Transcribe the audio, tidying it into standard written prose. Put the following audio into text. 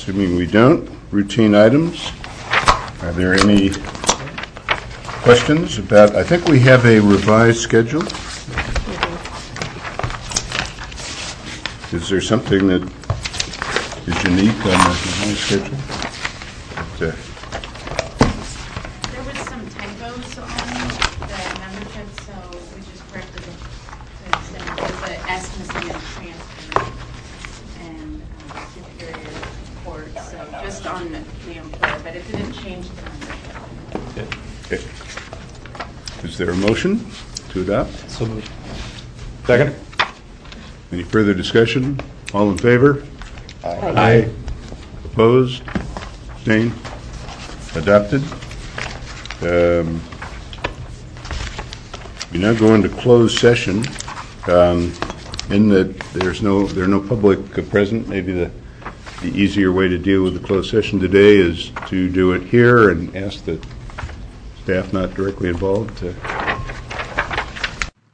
Assuming we don't, routine items. Are there any questions about, I think we have a revised schedule. Is there something that is unique on the revised schedule? There was some typos on the membership, so we just corrected the S missing in transfer and superior court, so just on the employer, but it didn't change the membership. Okay. Is there a motion to adopt? So moved. Second. Any further discussion? All in favor? Aye. Opposed? Abstained? Adopted. We now go into closed session. In that there are no public present. Maybe the easier way to deal with the closed session today is to do it here and ask the staff not directly involved to